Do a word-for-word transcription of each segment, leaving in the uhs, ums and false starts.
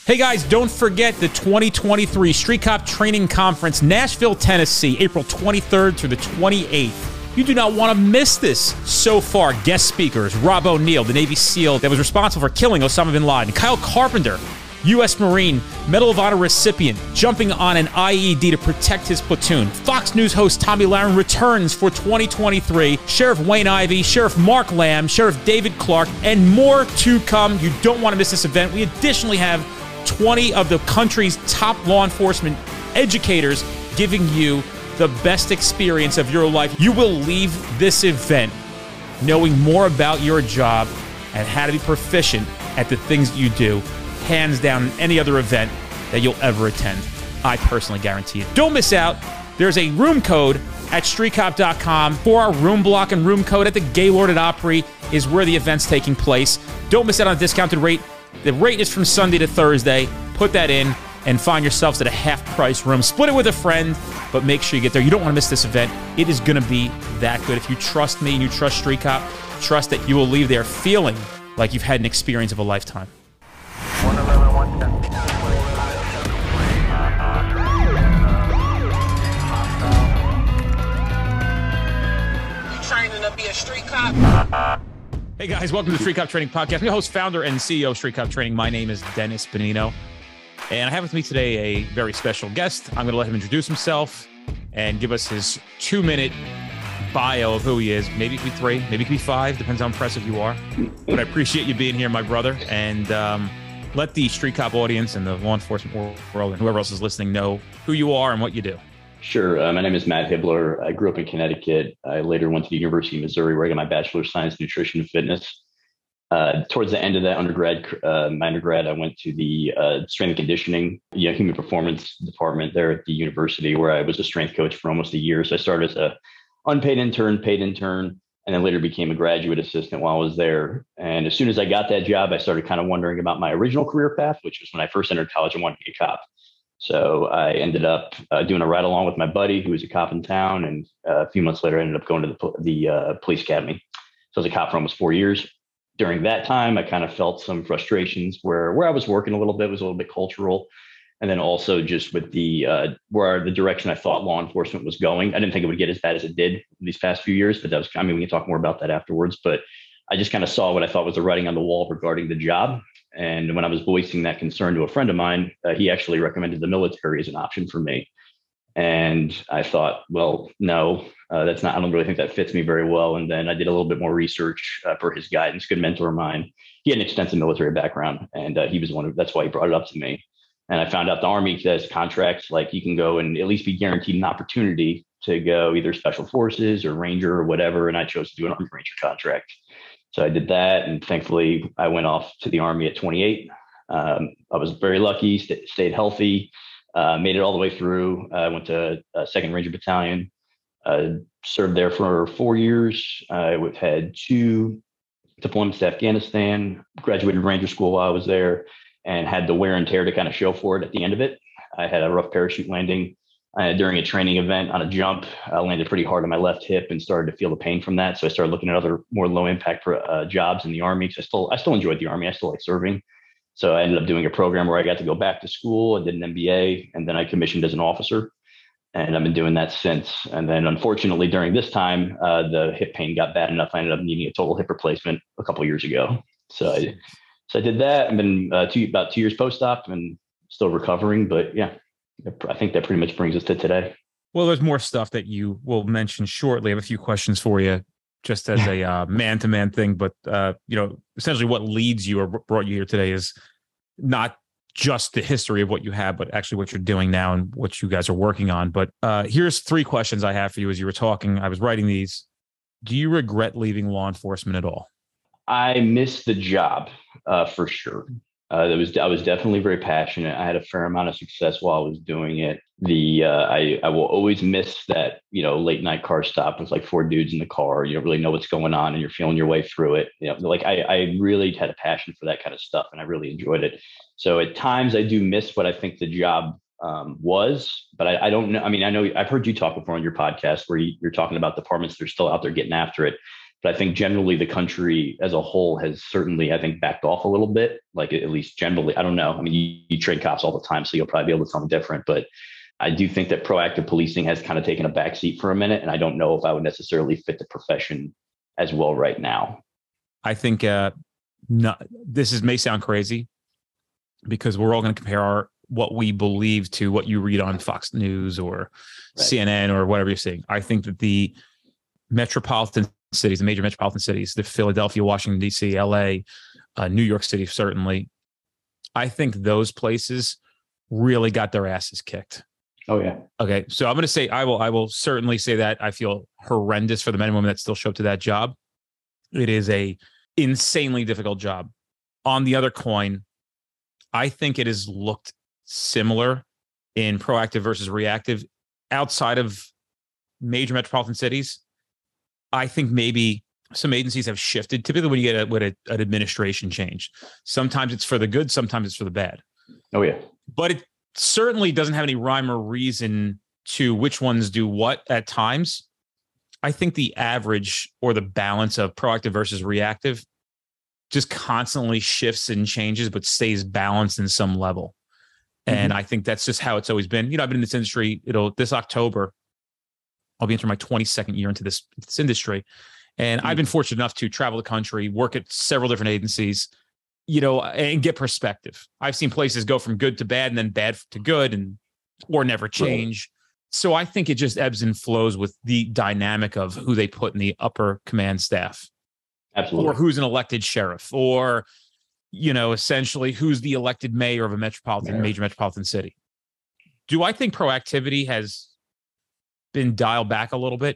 Hey guys, don't forget the twenty twenty-three Street Cop Training Conference, Nashville, Tennessee, April twenty-third through the twenty-eighth. You do not want to miss this. So far, guest speakers, Rob O'Neill, the Navy SEAL that was responsible for killing Osama bin Laden, Kyle Carpenter, U S Marine, Medal of Honor recipient, jumping on an I E D to protect his platoon. Fox News host Tommy Lahren returns for twenty twenty-three. Sheriff Wayne Ivey, Sheriff Mark Lamb, Sheriff David Clark, and more to come. You don't want to miss this event. We additionally have twenty of the country's top law enforcement educators giving you the best experience of your life. You will leave this event knowing more about your job and how to be proficient at the things that you do, hands down, in any other event that you'll ever attend. I personally guarantee it. Don't miss out. There's a room code at street cop dot com for our room block, and room code at the Gaylord at Opry is where the event's taking place. Don't miss out on a discounted rate. The rate is from Sunday to Thursday. Put that in and find yourselves at a half-price room. Split it with a friend, but make sure you get there. You don't want to miss this event. It is going to be that good. If you trust me and you trust Street Cop, trust that you will leave there feeling like you've had an experience of a lifetime. one eleven, one ten. You training to be a street cop? Hey guys, welcome to the Street Cop Training Podcast. I'm your host, founder, and C E O of Street Cop Training. My name is Dennis Benigno, and I have with me today a very special guest. I'm going to let him introduce himself and give us his two-minute bio of who he is. Maybe it could be three, maybe it could be five, depends how impressive you are. But I appreciate you being here, my brother, and um, let the Street Cop audience and the law enforcement world and whoever else is listening know who you are and what you do. Sure. Uh, my name is Matt Hibler. I grew up in Connecticut. I later went to the University of Missouri, where I got my Bachelor of Science in Nutrition and Fitness. Uh, towards the end of that undergrad, uh, my undergrad, I went to the uh, strength and conditioning, you know, human performance department there at the university, where I was a strength coach for almost a year. So I started as a unpaid intern, paid intern, and then later became a graduate assistant while I was there. And as soon as I got that job, I started kind of wondering about my original career path, which was when I first entered college. I wanted to be a cop. So I ended up uh, doing a ride along with my buddy, who was a cop in town. And uh, a few months later, I ended up going to the, the uh, police academy. So I was a cop for almost four years. During that time, I kind of felt some frustrations where, where I was working a little bit was a little bit cultural. And then also just with the uh, where the direction I thought law enforcement was going. I didn't think it would get as bad as it did these past few years, but that was, I mean, we can talk more about that afterwards. But I just kind of saw what I thought was the writing on the wall regarding the job. And when I was voicing that concern to a friend of mine, uh, he actually recommended the military as an option for me. And I thought, well, no, uh, that's not, I don't really think that fits me very well. And then I did a little bit more research uh, for his guidance, good mentor of mine. He had an extensive military background, and uh, he was one of, that's why he brought it up to me. And I found out the Army has contracts, like you can go and at least be guaranteed an opportunity to go either Special Forces or Ranger or whatever. And I chose to do an Army Ranger contract. So I did that, and thankfully I went off to the Army at twenty-eight. Um, I was very lucky, st- stayed healthy, uh, made it all the way through. I uh, went to uh, second Ranger Battalion, uh, served there for four years. I uh, had two deployments to Afghanistan, graduated Ranger School while I was there, and had the wear and tear to kind of show for it at the end of it. I had a rough parachute landing uh, during a training event on a jump. I landed pretty hard on my left hip and started to feel the pain from that. So I started looking at other more low impact uh, jobs in the Army, because I still, I still enjoyed the Army. I still like serving. So I ended up doing a program where I got to go back to school. I did an M B A, and then I commissioned as an officer. And I've been doing that since. And then unfortunately, during this time, uh, the hip pain got bad enough. I ended up needing a total hip replacement a couple of years ago. So I, so I did that. I've been uh, two, about two years post-op and still recovering. But yeah, I think that pretty much brings us to today. Well, there's more stuff that you will mention shortly. I have a few questions for you, just as a uh, man-to-man thing. But, uh, you know, essentially what leads you or brought you here today is not just the history of what you have, but actually what you're doing now and what you guys are working on. But uh, here's three questions I have for you as you were talking. I was writing these. Do you regret leaving law enforcement at all? I miss the job uh, for sure. Uh, that was I was definitely very passionate. I had a fair amount of success while I was doing it. The uh, I I will always miss that, you know, late night car stop with like four dudes in the car. You don't really know what's going on, and you're feeling your way through it. You know, like I I really had a passion for that kind of stuff, and I really enjoyed it. So at times I do miss what I think the job um, was, but I, I don't know. I mean, I know I've heard you talk before on your podcast where you, you're talking about departments that are still out there getting after it. But I think generally the country as a whole has certainly, I think, backed off a little bit, like at least generally. I don't know. I mean, you, you train cops all the time, so you'll probably be able to tell me different. But I do think that proactive policing has kind of taken a backseat for a minute. And I don't know if I would necessarily fit the profession as well right now. I think uh, not, this is may sound crazy because we're all going to compare our what we believe to what you read on Fox News or right. C N N or whatever you're seeing. I think that the metropolitan cities, the major metropolitan cities, the Philadelphia, Washington, D C, L A, uh, New York City, certainly, I think those places really got their asses kicked. Oh, yeah. Okay. So I'm going to say, I will, I will certainly say that I feel horrendous for the men and women that still show up to that job. It is a insanely difficult job. On the other coin, I think it has looked similar in proactive versus reactive outside of major metropolitan cities. I think maybe some agencies have shifted. Typically when you get a, with a, an administration change, sometimes it's for the good, sometimes it's for the bad. Oh, yeah. But it certainly doesn't have any rhyme or reason to which ones do what at times. I think the average or the balance of proactive versus reactive just constantly shifts and changes, but stays balanced in some level. And mm-hmm. I think that's just how it's always been. You know, I've been in this industry, it'll this October, I'll be into my twenty-second year into this, this industry. And mm-hmm. I've been fortunate enough to travel the country, work at several different agencies, you know, and get perspective. I've seen places go from good to bad and then bad to good and or never change. Right. So I think it just ebbs and flows with the dynamic of who they put in the upper command staff. Absolutely. Or who's an elected sheriff, or, you know, essentially who's the elected mayor of a metropolitan, mayor. major metropolitan city. Do I think proactivity has been dialed back a little bit?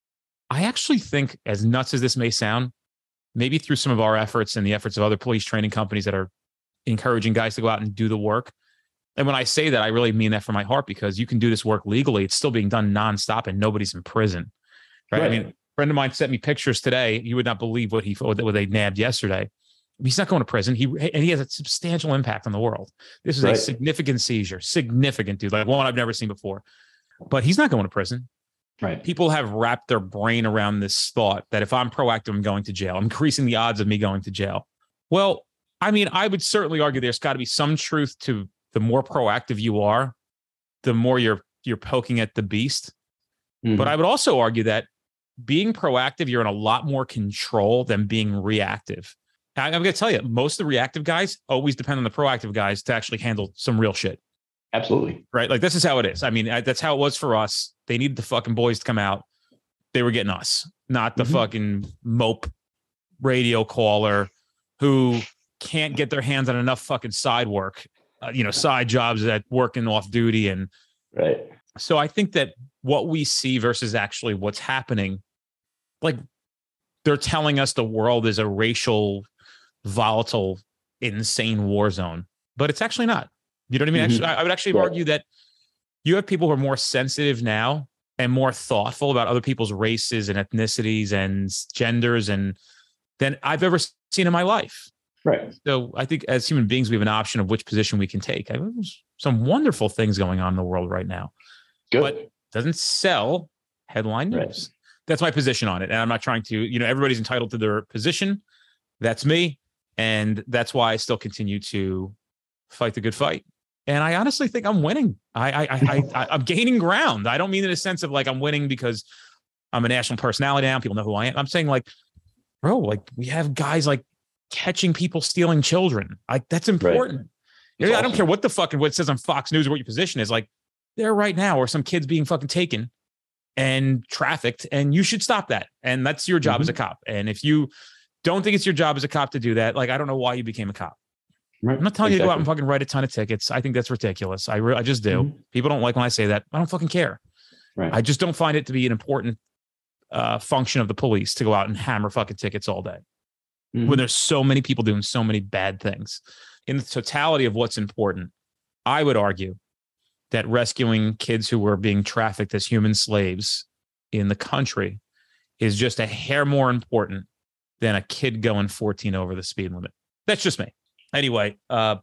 I actually think, as nuts as this may sound, maybe through some of our efforts and the efforts of other police training companies that are encouraging guys to go out and do the work. And when I say that, I really mean that from my heart, because you can do this work legally. It's still being done nonstop and nobody's in prison. Right. right. I mean, a friend of mine sent me pictures today. You would not believe what he what they nabbed yesterday. He's not going to prison. He and he has a substantial impact on the world. This is right. a significant seizure, significant, dude, like one I've never seen before. But he's not going to prison. Right. People have wrapped their brain around this thought that if I'm proactive, I'm going to jail. I'm increasing the odds of me going to jail. Well, I mean, I would certainly argue there's got to be some truth to the more proactive you are, the more you're you're poking at the beast. Mm-hmm. But I would also argue that being proactive, you're in a lot more control than being reactive. I, I'm going to tell you, most of the reactive guys always depend on the proactive guys to actually handle some real shit. Absolutely. Right. Like, this is how it is. I mean, I, that's how it was for us. They needed the fucking boys to come out. They were getting us, not the mm-hmm. fucking mope radio caller who can't get their hands on enough fucking side work, uh, you know, side jobs that working off duty. And right. So I think that what we see versus actually what's happening, like, they're telling us the world is a racial, volatile, insane war zone, but it's actually not. You know what I mean? Mm-hmm. Actually, I would actually right. argue that you have people who are more sensitive now and more thoughtful about other people's races and ethnicities and genders and than I've ever seen in my life. Right. So I think as human beings, we have an option of which position we can take. I mean, there's some wonderful things going on in the world right now. Good. But doesn't sell headline news. Right. That's my position on it. And I'm not trying to, you know, everybody's entitled to their position. That's me. And that's why I still continue to fight the good fight. And I honestly think I'm winning. I, I, I, I, I'm gaining ground. I don't mean in a sense of like I'm winning because I'm a national personality now. People know who I am. I'm saying like, bro, like we have guys like catching people stealing children. Like that's important. Right. You know, I don't care what the fucking what it says on Fox News or what your position is. Like there right now, or some kids being fucking taken and trafficked, and you should stop that. And that's your job mm-hmm. as a cop. And if you don't think it's your job as a cop to do that, like I don't know why you became a cop. Right. I'm not telling exactly. you to go out and fucking write a ton of tickets. I think that's ridiculous. I re- I just do. Mm-hmm. People don't like when I say that. I don't fucking care. Right. I just don't find it to be an important uh, function of the police to go out and hammer fucking tickets all day mm-hmm. when there's so many people doing so many bad things. In the totality of what's important, I would argue that rescuing kids who were being trafficked as human slaves in the country is just a hair more important than a kid going fourteen over the speed limit. That's just me. Anyway, uh,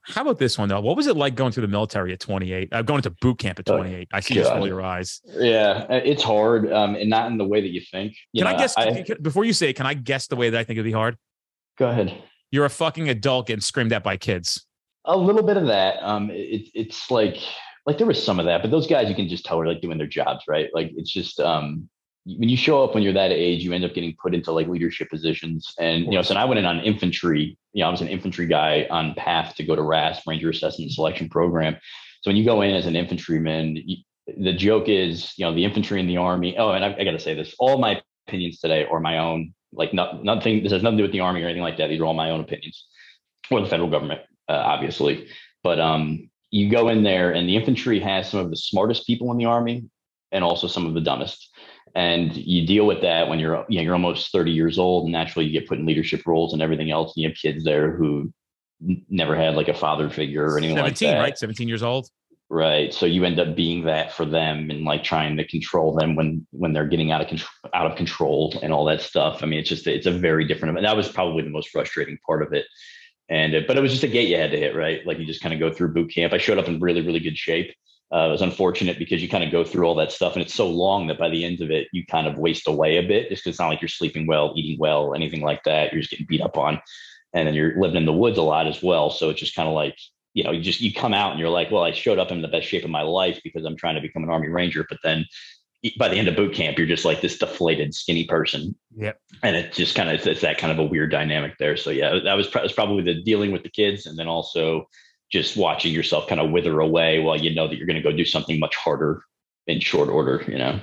How about this one though? What was it like going through the military at twenty-eight? Uh, going to boot camp at twenty-eight. I see you just roll your eyes. Yeah, it's hard, um, and not in the way that you think. You can know, I guess I, can, before you say it? Can I guess the way that I think it'd be hard? Go ahead. You're a fucking adult getting screamed at by kids. A little bit of that. Um, it, it's like like there was some of that, but those guys you can just tell are like doing their jobs, right? Like it's just um, when you show up when you're that age, you end up getting put into like leadership positions. And you know, so I went in on infantry. You know, I was an infantry guy on path to go to R A S, Ranger Assessment and Selection Program. So when you go in as an infantryman, you, the joke is, you know, the infantry and the Army. Oh, and I, I got to say this: all my opinions today are my own. Like not, nothing. This has nothing to do with the Army or anything like that. These are all my own opinions, or the federal government, uh, obviously. But um, you go in there, and the infantry has some of the smartest people in the Army, and also some of the dumbest. And you deal with that when you're, you know, you're almost thirty years old, and naturally you get put in leadership roles and everything else. And you have kids there who n- never had like a father figure or anything like that. seventeen, right? seventeen years old. Right. So you end up being that for them and like trying to control them when, when they're getting out of control, out of control and all that stuff. I mean, it's just, it's a very different, and that was probably the most frustrating part of it. And, uh, but it was just a gate you had to hit, right? Like you just kind of go through boot camp. I showed up in really, really good shape. Uh, it was unfortunate because you kind of go through all that stuff and it's so long that by the end of it, you kind of waste away a bit, just because it's not like you're sleeping well, eating well, anything like that. You're just getting beat up on, and then you're living in the woods a lot as well. So it's just kind of like, you know, you just, you come out and you're like, well, I showed up in the best shape of my life because I'm trying to become an Army Ranger. But then by the end of boot camp, you're just like this deflated, skinny person. Yep. And it just kind of, it's that kind of a weird dynamic there. So yeah, that was, that was probably the dealing with the kids. And then also just watching yourself kind of wither away while you know that you're going to go do something much harder in short order, you know?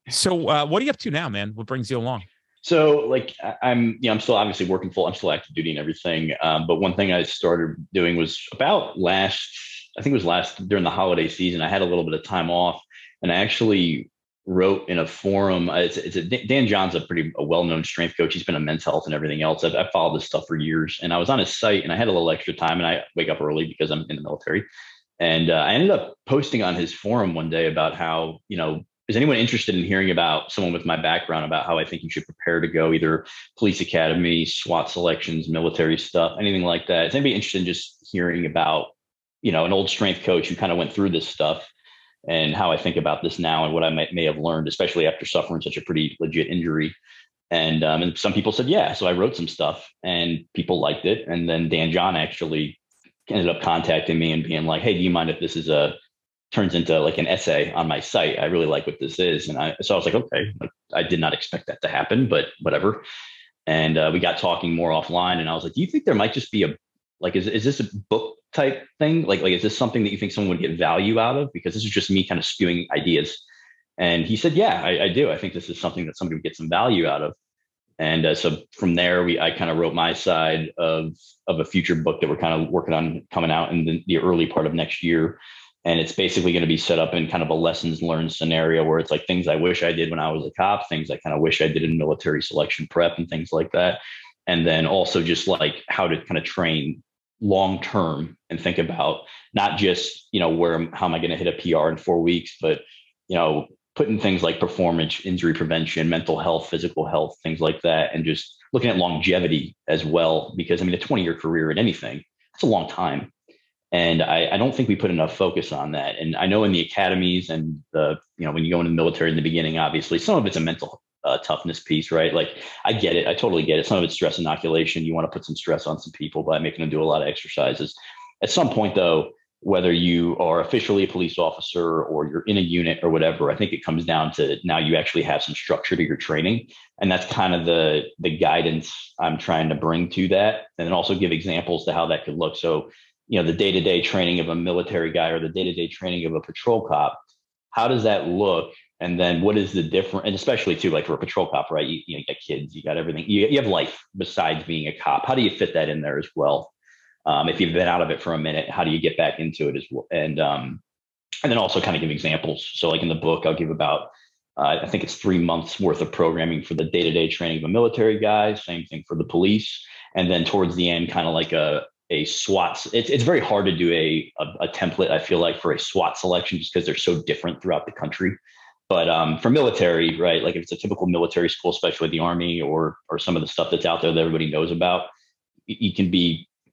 So uh, what are you up to now, man? What brings you along? So like I'm, you know, I'm still obviously working full, I'm still active duty and everything. Um, but one thing I started doing was about last, I think it was last during the holiday season, I had a little bit of time off, and I actually wrote in a forum. It's, it's a, Dan John's a pretty a well-known strength coach. He's been in Men's Health and everything else. I've, I've followed this stuff for years, and I was on his site and I had a little extra time, and I wake up early because I'm in the military. And uh, I ended up posting on his forum one day about how, you know, is anyone interested in hearing about someone with my background, about how I think you should prepare to go either police academy, SWAT selections, military stuff, anything like that? Is anybody interested in just hearing about, you know, an old strength coach who kind of went through this stuff and how I think about this now and what I may, may have learned, especially after suffering such a pretty legit injury? And, um, and some people said, yeah. So I wrote some stuff and people liked it. And then Dan John actually ended up contacting me and being like, hey, do you mind if this is a, turns into like an essay on my site? I really like what this is. And I, so I was like, okay, I did not expect that to happen, but whatever. And uh, we got talking more offline, and I was like, do you think there might just be a, like, is, is this a book type thing? Like, like, is this something that you think someone would get value out of? Because this is just me kind of spewing ideas. And he said, yeah, I, I do. I think this is something that somebody would get some value out of. And uh, so from there, we, I kind of wrote my side of, of a future book that we're kind of working on coming out in the, the early part of next year. And it's basically going to be set up in kind of a lessons learned scenario where it's like things I wish I did when I was a cop, things I kind of wish I did in military selection prep and things like that. And then also just like how to kind of train long term and think about not just, you know, where, how am I going to hit a P R in four weeks, but, you know, putting things like performance, injury prevention, mental health, physical health, things like that. And just looking at longevity as well, because I mean, a twenty year career in anything, that's a long time. And I, I don't think we put enough focus on that. And I know in the academies and the, you know, when you go into the military in the beginning, obviously some of it's a mental uh, toughness piece, right? Like I get it. I totally get it. Some of it's stress inoculation. You want to put some stress on some people by making them do a lot of exercises. At some point though, whether you are officially a police officer or you're in a unit or whatever, I think it comes down to now you actually have some structure to your training. And that's kind of the, the guidance I'm trying to bring to that. And then also give examples to how that could look. So, you know, the day-to-day training of a military guy or the day-to-day training of a patrol cop, how does that look? And then what is the difference? And especially too, like for a patrol cop, right? You, you know, you got kids, you got everything, you, you have life besides being a cop. How do you fit that in there as well? Um, if you've been out of it for a minute, how do you get back into it as well? And, um, and then also kind of give examples. So like in the book, I'll give about, uh, I think it's three months worth of programming for the day-to-day training of a military guy, same thing for the police. And then towards the end, kind of like a, a SWAT. It's, it's very hard to do a, a, a template, I feel like, for a SWAT selection just because they're so different throughout the country. But um, for military, right, like if it's a typical military school, especially the Army or or some of the stuff that's out there that everybody knows about, you can be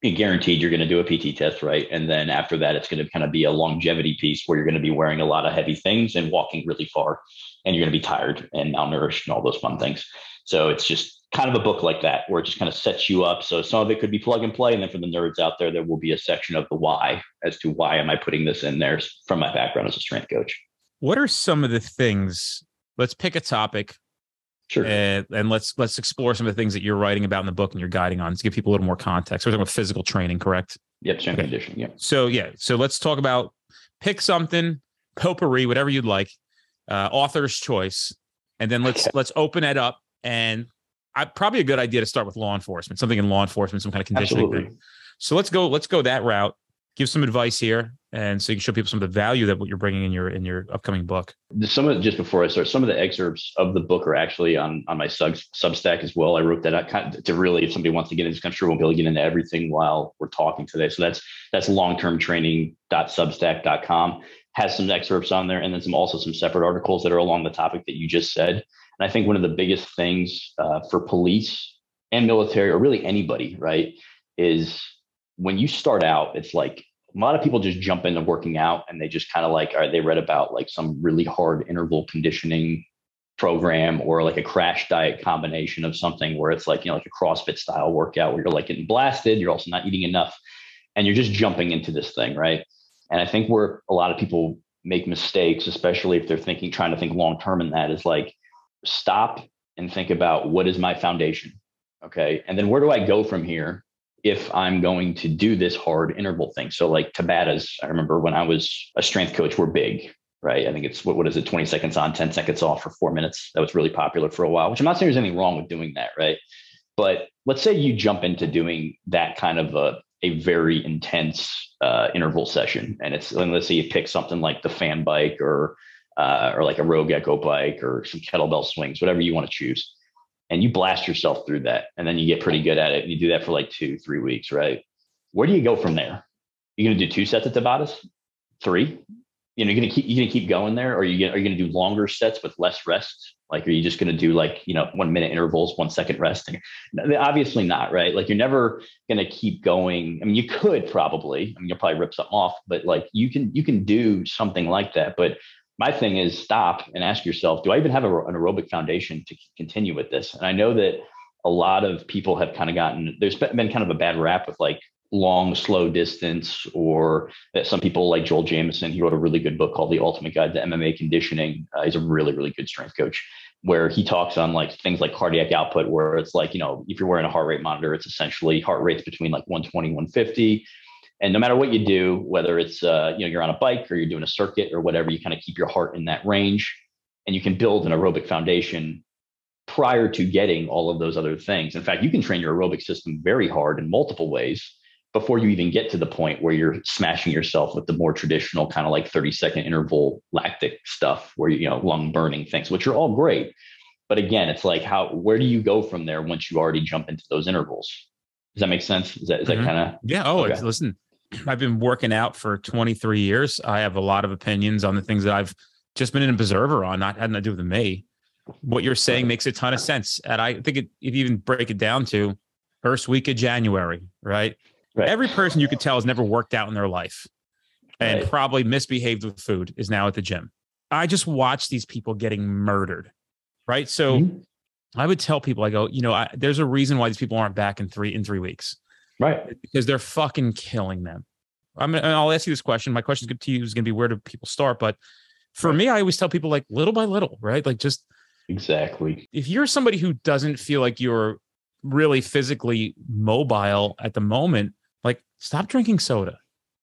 guaranteed you're going to do a P T test, right? And then after that, it's going to kind of be a longevity piece where you're going to be wearing a lot of heavy things and walking really far, and you're going to be tired and malnourished and all those fun things. So it's just kind of a book like that, where it just kind of sets you up. So some of it could be plug and play. And then for the nerds out there, there will be a section of the why as to why am I putting this in there from my background as a strength coach. What are some of the things? Let's pick a topic. Sure. And, and let's let's explore some of the things that you're writing about in the book and you're guiding on to give people a little more context. We're talking about physical training, correct? Yep, strength okay. conditioning. Yeah. So yeah, so let's talk about pick something, potpourri, whatever you'd like, uh, author's choice, and then let's let's open it up. And I probably a good idea to start with law enforcement, something in law enforcement, some kind of conditioning Absolutely. thing. So let's go let's go that route. Give some advice here, and so you can show people some of the value that what you're bringing in your in your upcoming book. Some of just before I start, some of the excerpts of the book are actually on on my sub Substack as well. I wrote that out kind of to really, if somebody wants to get into, I'm sure we'll be able to get into everything while we're talking today. So that's that's long term training dot substack dot com, has some excerpts on there, and then some also some separate articles that are along the topic that you just said. And I think one of the biggest things uh, for police and military, or really anybody, right, is when you start out, it's like a lot of people just jump into working out and they just kind of like, all right, they read about like some really hard interval conditioning program or like a crash diet combination of something where it's like, you know, like a CrossFit style workout where you're like getting blasted, you're also not eating enough, and you're just jumping into this thing, right? And I think where a lot of people make mistakes, especially if they're thinking, trying to think long term in that, is like, stop and think about, what is my foundation? Okay. And then where do I go from here if I'm going to do this hard interval thing? So like Tabatas, I remember when I was a strength coach, were big, right? I think it's, what, what is it? twenty seconds on, ten seconds off for four minutes. That was really popular for a while, which I'm not saying there's anything wrong with doing that, right? But let's say you jump into doing that kind of a, a very intense uh, interval session. And it's, and let's say you pick something like the fan bike or, uh, or like a Rogue Echo bike or some kettlebell swings, whatever you want to choose. And you blast yourself through that, and then you get pretty good at it. And you do that for like two, three weeks, right? Where do you go from there? You're going to do two sets of Tabatas, three. You know, you're going to keep you're going to keep going there, or are you gonna, are you going to do longer sets with less rest? Like, are you just going to do like, you know, one minute intervals, one second resting? Obviously not, right? Like, you're never going to keep going. I mean, you could probably. I mean, you'll probably rip something off, but like you can you can do something like that, but. My thing is stop and ask yourself, do I even have a, an aerobic foundation to continue with this? And I know that a lot of people have kind of gotten, there's been kind of a bad rap with like long, slow distance, or that some people like Joel Jamieson, he wrote a really good book called The Ultimate Guide to M M A Conditioning. Uh, he's a really, really good strength coach, where he talks on like things like cardiac output, where it's like, you know, if you're wearing a heart rate monitor, it's essentially heart rates between like one twenty, one fifty. And no matter what you do, whether it's, uh, you know, you're on a bike or you're doing a circuit or whatever, you kind of keep your heart in that range, and you can build an aerobic foundation prior to getting all of those other things. In fact, you can train your aerobic system very hard in multiple ways before you even get to the point where you're smashing yourself with the more traditional kind of like thirty second interval lactic stuff, where, you know, lung burning things, which are all great. But again, it's like, how, where do you go from there once you already jump into those intervals? Does that make sense? Is that, is Mm-hmm. that kind of? Yeah. Oh, okay. Listen, I've been working out for twenty-three years. I have a lot of opinions on the things that I've just been an observer on, not had nothing to do with me. What you're saying makes a ton of sense. And I think it, if you even break it down to first week of January, right? Right. Every person you could tell has never worked out in their life and Right. probably misbehaved with food is now at the gym. I just watch these people getting murdered, right? So Mm-hmm. I would tell people, I go, you know, I, there's a reason why these people aren't back in three in three weeks. Right. Because they're fucking killing them. I'm and I'll ask you this question. My question to you is going to be, where do people start? But for Right. me, I always tell people, like, little by little, right? Like, just Exactly. if you're somebody who doesn't feel like you're really physically mobile at the moment, like, stop drinking soda.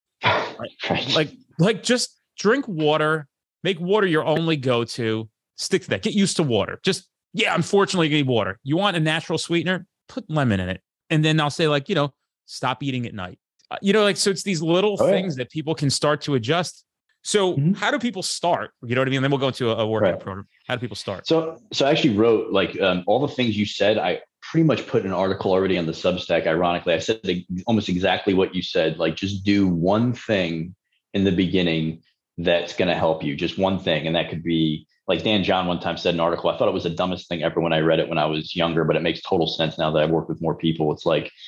Right. Like, like just drink water, make water your only go-to, stick to that, get used to water. Just, yeah, unfortunately, you need water. You want a natural sweetener? Put lemon in it. And then I'll say, like, you know, stop eating at night. Uh, you know, like, so it's these little Oh, yeah. things that people can start to adjust. So Mhm. how do people start? You know what I mean? And then we'll go into a, a workout Right. program. How do people start? So, so I actually wrote like um, all the things you said. I pretty much put an article already on the Substack. Ironically, I said the, almost exactly what you said. Like, just do one thing in the beginning that's going to help you. Just one thing, and that could be like Dan John one time said in an article. I thought it was the dumbest thing ever when I read it when I was younger, but it makes total sense now that I've worked with more people. It's like,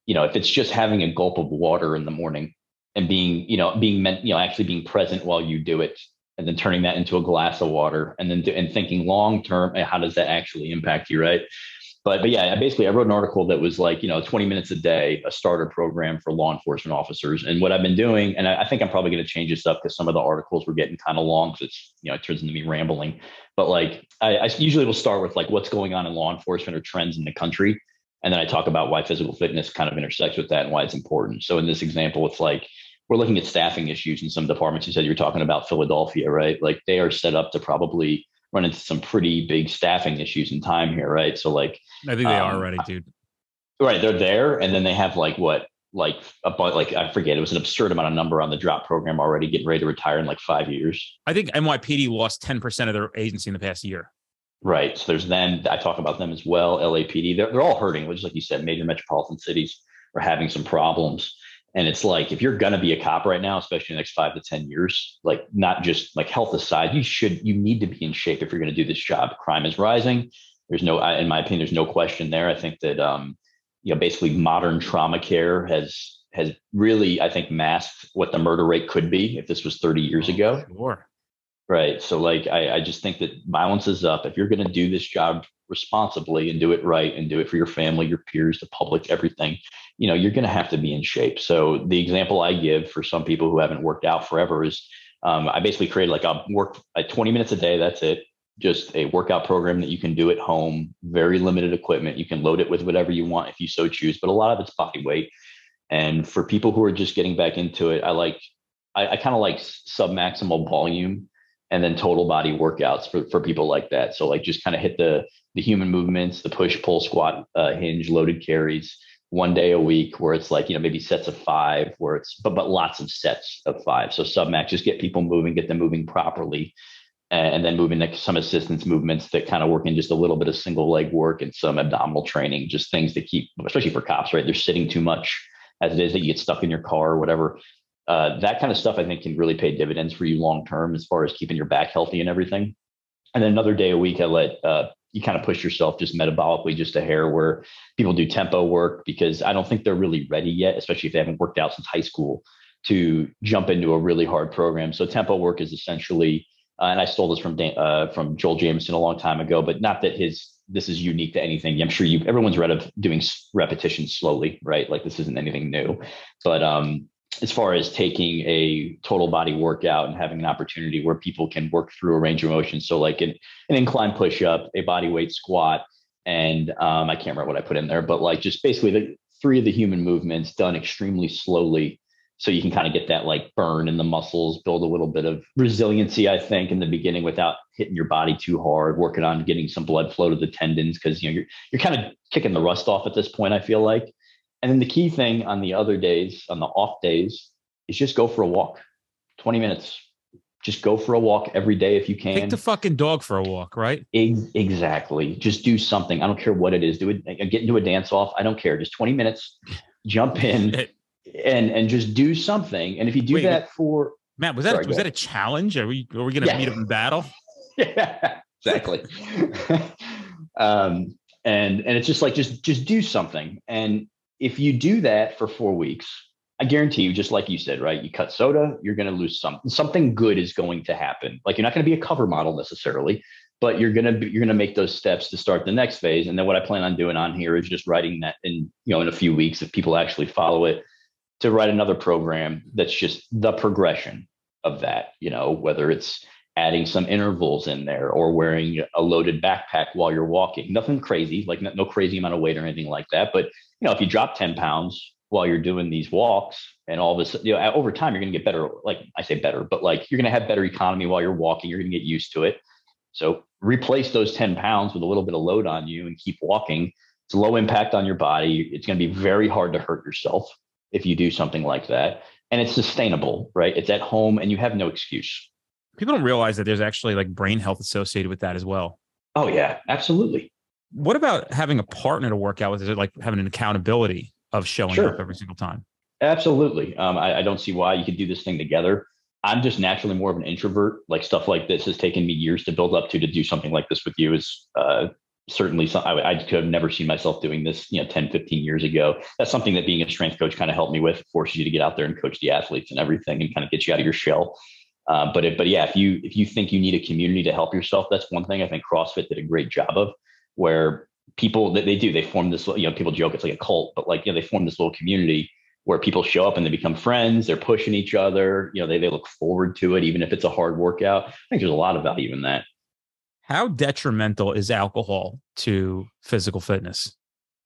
you know, if it's just having a gulp of water in the morning and being, you know, being meant, you know, actually being present while you do it, and then turning that into a glass of water, and then do, and thinking long term, how does that actually impact you, right? But but yeah, basically, I wrote an article that was like, you know, twenty minutes a day, a starter program for law enforcement officers. And what I've been doing, and I, I think I'm probably going to change this up because some of the articles were getting kind of long, because it's, you know, it turns into me rambling. But like, I, I usually will start with like what's going on in law enforcement or trends in the country, and then I talk about why physical fitness kind of intersects with that and why it's important. So in this example, it's like we're looking at staffing issues in some departments. You said you're talking about Philadelphia, right? Like they are set up to probably run into some pretty big staffing issues in time here, right? So like, I think they um, are already, dude. Right, they're there, and then they have like what, like about like I forget, it was an absurd amount of number on the drop program already getting ready to retire in like five years. I think N Y P D lost ten percent of their agency in the past year. Right. So there's them. I talk about them as well. L A P D, they're, they're all hurting, which, like you said, major metropolitan cities are having some problems. And it's like, if you're going to be a cop right now, especially in the next five to ten years, like not just like health aside, you should, you need to be in shape if you're going to do this job. Crime is rising. There's no, in my opinion, there's no question there. I think that, um, you know, basically modern trauma care has, has really, I think, masked what the murder rate could be if this was thirty years ago. Sure. Right. So like, I, I just think that violence is up. If you're going to do this job responsibly and do it right and do it for your family, your peers, the public, everything, you know, you're going to have to be in shape. So the example I give for some people who haven't worked out forever is um, I basically created like a work at twenty minutes a day. That's it. Just a workout program that you can do at home, very limited equipment. You can load it with whatever you want if you so choose, but a lot of it's body weight. And for people who are just getting back into it, I like, I, I kind of like sub-maximal volume and then total body workouts for, for people like that. So like just kind of hit the, the human movements, the push, pull, squat, uh, hinge, loaded carries one day a week where it's like, you know, maybe sets of five where it's, but, but lots of sets of five. So sub-max, just get people moving, get them moving properly. And then moving to some assistance movements that kind of work in just a little bit of single leg work and some abdominal training, just things to keep, especially for cops, right? They're sitting too much as it is that you get stuck in your car or whatever. Uh, that kind of stuff, I think, can really pay dividends for you long term as far as keeping your back healthy and everything. And then another day a week, I let uh, you kind of push yourself just metabolically just a hair, where people do tempo work, because I don't think they're really ready yet, especially if they haven't worked out since high school, to jump into a really hard program. So tempo work is essentially, uh, and I stole this from Dan, uh, from Joel Jameson a long time ago, but not that his this is unique to anything. I'm sure you everyone's read of doing repetitions slowly, right? Like this isn't anything new, but um. as far as taking a total body workout and having an opportunity where people can work through a range of motions. So like an, an incline push-up, a body weight squat, and um, I can't remember what I put in there, but like just basically the three of the human movements done extremely slowly. So you can kind of get that like burn in the muscles, build a little bit of resiliency, I think, in the beginning without hitting your body too hard, working on getting some blood flow to the tendons. Cause you know, you're, you're kind of kicking the rust off at this point, I feel like. And then the key thing on the other days, on the off days, is just go for a walk. twenty minutes. Just go for a walk every day if you can. Take the fucking dog for a walk, right? Exactly. Just do something. I don't care what it is. Do it. Get into a dance off. I don't care. Just twenty minutes. Jump in and and just do something. And if you do Wait, that for Matt, was that sorry, was that a challenge? Are we are we going to yeah. meet up in battle? Yeah, exactly. um, and and it's just like just just do something. And if you do that for four weeks, I guarantee you, just like you said, right? You cut soda, you're going to lose something. Something good is going to happen. Like you're not going to be a cover model necessarily, but you're going to be, you're going to make those steps to start the next phase. And then what I plan on doing on here is just writing that in, you know, in a few weeks, if people actually follow it, to write another program that's just the progression of that, you know, whether it's adding some intervals in there or wearing a loaded backpack while you're walking. Nothing crazy, like no, no crazy amount of weight or anything like that. But, you know, if you drop ten pounds while you're doing these walks and all this, you know, over time, you're going to get better. Like I say better, but like you're going to have better economy while you're walking. You're going to get used to it. So replace those ten pounds with a little bit of load on you and keep walking. It's low impact on your body. It's going to be very hard to hurt yourself if you do something like that. And it's sustainable, right? It's at home and you have no excuse. People don't realize that there's actually like brain health associated with that as well. Oh yeah, absolutely. What about having a partner to work out with? Is it like having an accountability of showing sure. up every single time? Absolutely. Um, I, I don't see why you could do this thing together. I'm just naturally more of an introvert. Like stuff like this has taken me years to build up to, to do something like this with you is, uh, certainly some, I, I could have never seen myself doing this, you know, ten, fifteen years ago. That's something that being a strength coach kind of helped me with, forces you to get out there and coach the athletes and everything and kind of get you out of your shell. Uh, but it, but yeah, if you if you think you need a community to help yourself, that's one thing I think CrossFit did a great job of, where people that they do they form this, you know, people joke it's like a cult, but like, you know, they form this little community where people show up and they become friends. They're pushing each other. You know, they they look forward to it, even if it's a hard workout. I think there's a lot of value in that. How detrimental is alcohol to physical fitness?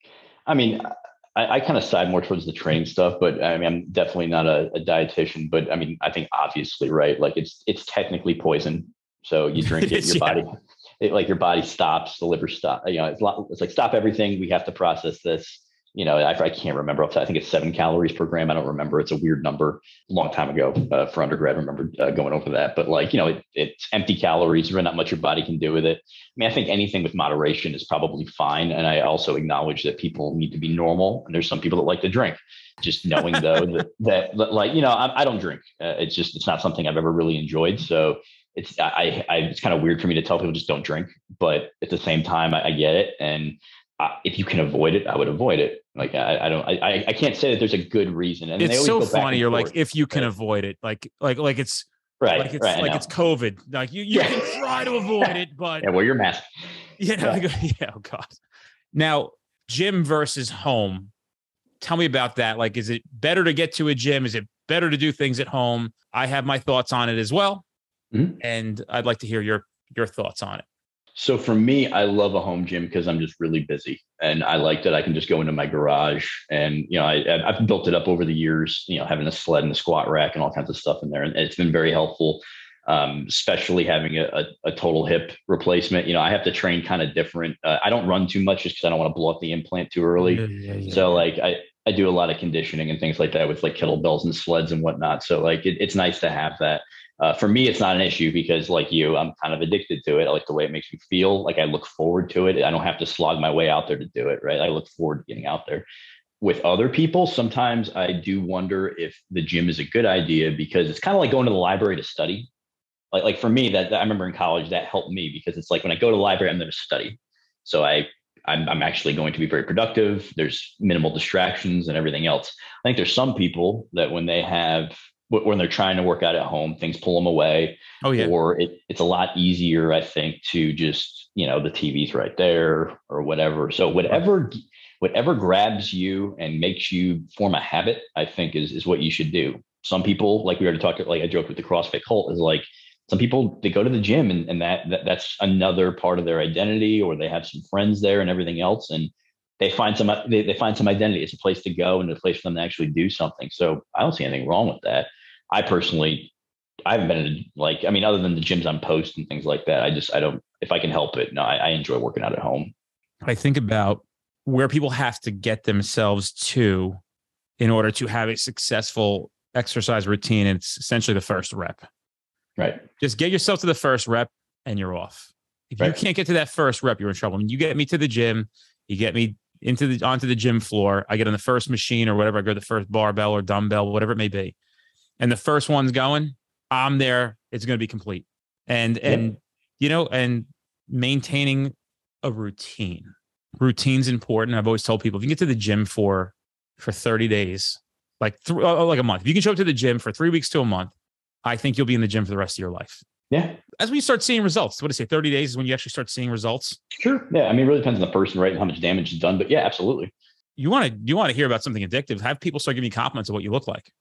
I mean, I, I kind of side more towards the training stuff, but I mean, I'm definitely not a, a dietitian, but I mean, I think obviously, right? Like it's, it's technically poison. So you drink it, your yeah. body, it, like your body stops, the liver stop, you know, it's, lot, it's like, stop everything. We have to process this. You know, I, I can't remember. I think it's seven calories per gram. I don't remember. It's a weird number. A long time ago uh, for undergrad, I remember uh, going over that. But like, you know, it, it's empty calories. There's not much your body can do with it. I mean, I think anything with moderation is probably fine. And I also acknowledge that people need to be normal. And there's some people that like to drink. Just knowing though that, that like, you know, I, I don't drink. Uh, it's just, it's not something I've ever really enjoyed. So it's, I, I, it's kind of weird for me to tell people just don't drink. But at the same time, I, I get it. And Uh, if you can avoid it, I would avoid it. Like I, I don't, I, I can't say that there's a good reason. And it's so funny. You're forth, like, if you can right? avoid it, like, like, like it's right, like it's right, like it's COVID. Like you, you yeah. can try to avoid it, but yeah, wear your mask. You know, yeah. like, yeah. Oh God. Now, gym versus home. Tell me about that. Like, is it better to get to a gym? Is it better to do things at home? I have my thoughts on it as well, mm-hmm. and I'd like to hear your your thoughts on it. So for me, I love a home gym because I'm just really busy, and I like that I can just go into my garage and, you know, I, I've built it up over the years, you know, having a sled and a squat rack and all kinds of stuff in there. And it's been very helpful, um, especially having a, a, a total hip replacement. You know, I have to train kind of different. Uh, I don't run too much just because I don't want to blow up the implant too early. Yeah, yeah, yeah. So like I, I do a lot of conditioning and things like that with like kettlebells and sleds and whatnot. So like it, it's nice to have that. Uh, for me, it's not an issue because like you, I'm kind of addicted to it. I like the way it makes me feel. Like I look forward to it. I don't have to slog my way out there to do it. Right. I look forward to getting out there. With other people, sometimes I do wonder if the gym is a good idea because it's kind of like going to the library to study. Like, like for me, that, that I remember in college, that helped me because it's like when I go to the library, I'm there to study. So I, I'm, I'm actually going to be very productive. There's minimal distractions and everything else. I think there's some people that when they have when they're trying to work out at home, things pull them away. Oh yeah. Or it, it's a lot easier, I think, to just, you know, the T V's right there or whatever. So whatever, whatever grabs you and makes you form a habit, I think is, is what you should do. Some people, like we already talked, like I joked with the CrossFit cult, is like some people, they go to the gym and, and that, that that's another part of their identity, or they have some friends there and everything else. And they find some, they, they find some identity. It's a place to go and a place for them to actually do something. So I don't see anything wrong with that. I personally, I haven't been in, like, I mean, other than the gyms on post and things like that, I just, I don't, if I can help it, no, I, I enjoy working out at home. I think about where people have to get themselves to in order to have a successful exercise routine. And it's essentially the first rep. Right. Just get yourself to the first rep and you're off. If right. you can't get to that first rep, you're in trouble. I mean, you get me to the gym, you get me into the, onto the gym floor. I get on the first machine or whatever. I go to the first barbell or dumbbell, whatever it may be. And the first one's going, I'm there. It's going to be complete. And, yeah. and, you know, and maintaining a routine. Routine's important. I've always told people, if you can get to the gym for, for thirty days, like, th- like a month, if you can show up to the gym for three weeks to a month, I think you'll be in the gym for the rest of your life. Yeah. As we start seeing results, what do I say? thirty days is when you actually start seeing results. Sure. Yeah. I mean, it really depends on the person, right? And how much damage is done, but yeah, absolutely. You want to, you want to hear about something addictive, have people start giving you compliments of what you look like.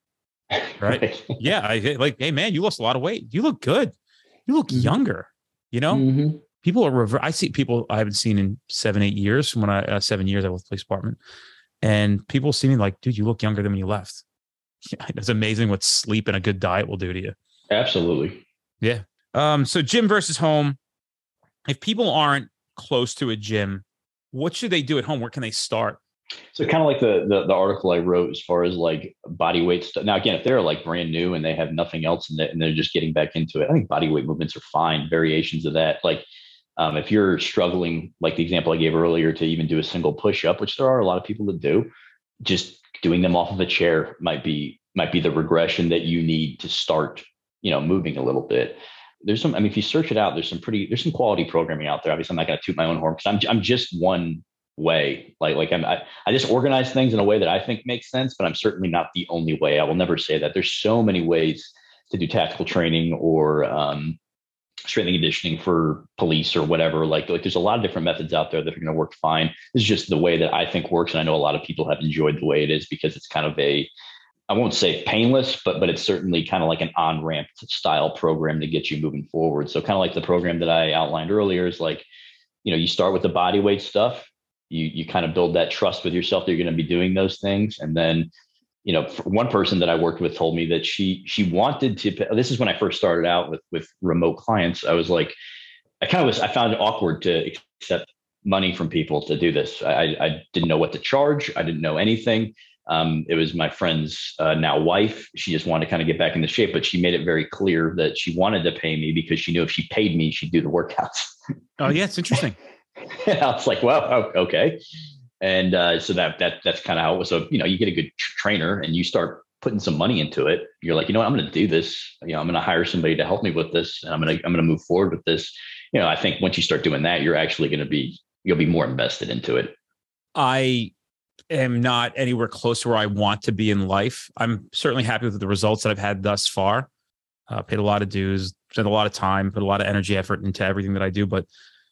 Right. yeah. I like, hey man, you lost a lot of weight. You look good. You look mm-hmm. younger, you know, mm-hmm. people are, rever- I see people I haven't seen in seven, eight years from when I, uh, seven years I was police department, and people see me like, dude, you look younger than when you left. Yeah, it's amazing what sleep and a good diet will do to you. Absolutely. Yeah. Um, so gym versus home. If people aren't close to a gym, what should they do at home? Where can they start? So kind of like the, the the article I wrote as far as like body weight stuff. Now, again, if they're like brand new and they have nothing else and, they, and they're just getting back into it, I think body weight movements are fine. Variations of that. Like um, if you're struggling, like the example I gave earlier, to even do a single push up, which there are a lot of people that do, just doing them off of a chair might be might be the regression that you need to start, you know, moving a little bit. there's some, I mean, if you search it out, there's some pretty, there's some quality programming out there. Obviously I'm not going to toot my own horn because I'm, I'm just one way. Like, like I'm, I, I just organize things in a way that I think makes sense, but I'm certainly not the only way. I will never say that. There's so many ways to do tactical training or, um, strength and conditioning for police or whatever. Like, like there's a lot of different methods out there that are going to work fine. This is just the way that I think works. And I know a lot of people have enjoyed the way it is because it's kind of a, I won't say painless, but but it's certainly kind of like an on-ramp style program to get you moving forward. So kind of like the program that I outlined earlier is like, you know, you start with the body weight stuff. You you kind of build that trust with yourself that you're going to be doing those things. And then, you know, one person that I worked with told me that she she wanted to, this is when I first started out with with remote clients. I was like, I kind of was, I found it awkward to accept money from people to do this. I, I didn't know what to charge. I didn't know anything. Um, it was my friend's uh, now wife. She just wanted to kind of get back into shape, but she made it very clear that she wanted to pay me because she knew if she paid me, she'd do the workouts. Oh yeah, it's interesting. And I was like, well, okay. And uh, so that that that's kind of how it was. So, you know, you get a good tr- trainer and you start putting some money into it. You're like, you know what, I'm going to do this. You know, I'm going to hire somebody to help me with this. And I'm going to I'm going to move forward with this. You know, I think once you start doing that, you're actually going to be you'll be more invested into it. I am not anywhere close to where I want to be in life. I'm certainly happy with the results that I've had thus far. Uh, paid a lot of dues, spent a lot of time, put a lot of energy, effort into everything that I do. But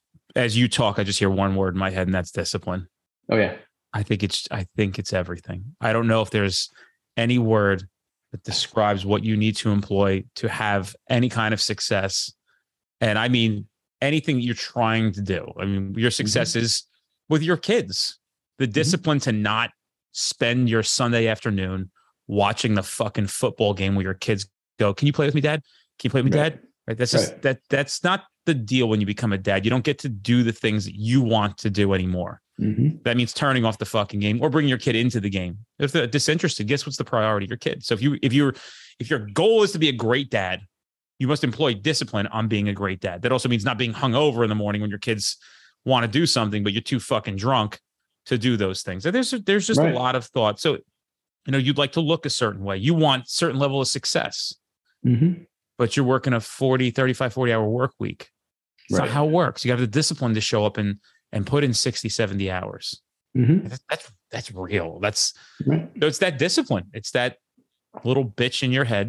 as you talk, I just hear one word in my head, and that's discipline. Oh yeah. I think it's, I think it's everything. I don't know if there's any word that describes what you need to employ to have any kind of success. And I mean, anything you're trying to do. I mean, your success mm-hmm. is with your kids. The discipline mm-hmm. to not spend your Sunday afternoon watching the fucking football game where your kids go, can you play with me, Dad? Can you play with me, right. Dad? Right. That's just right. that that's not the deal when you become a dad. You don't get to do the things that you want to do anymore. Mm-hmm. That means turning off the fucking game or bringing your kid into the game. If they're disinterested, guess what's the priority? Your kid. So if you if you're if your goal is to be a great dad, you must employ discipline on being a great dad. That also means not being hungover in the morning when your kids want to do something, but you're too fucking drunk to do those things. And there's there's just right. a lot of thought. So, you know, you'd like to look a certain way. You want certain level of success, mm-hmm. but you're working a forty, thirty-five, forty hour work week. It's right. not how it works. You have the discipline to show up and and put in sixty, seventy hours. Mm-hmm. That's, that's, that's real. That's, right. so it's that discipline. It's that little bitch in your head